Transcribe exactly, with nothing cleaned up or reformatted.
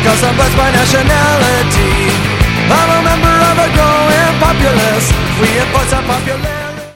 because I'm blessed by nationality. I'm a member of a growing populace. We enforce our popularity.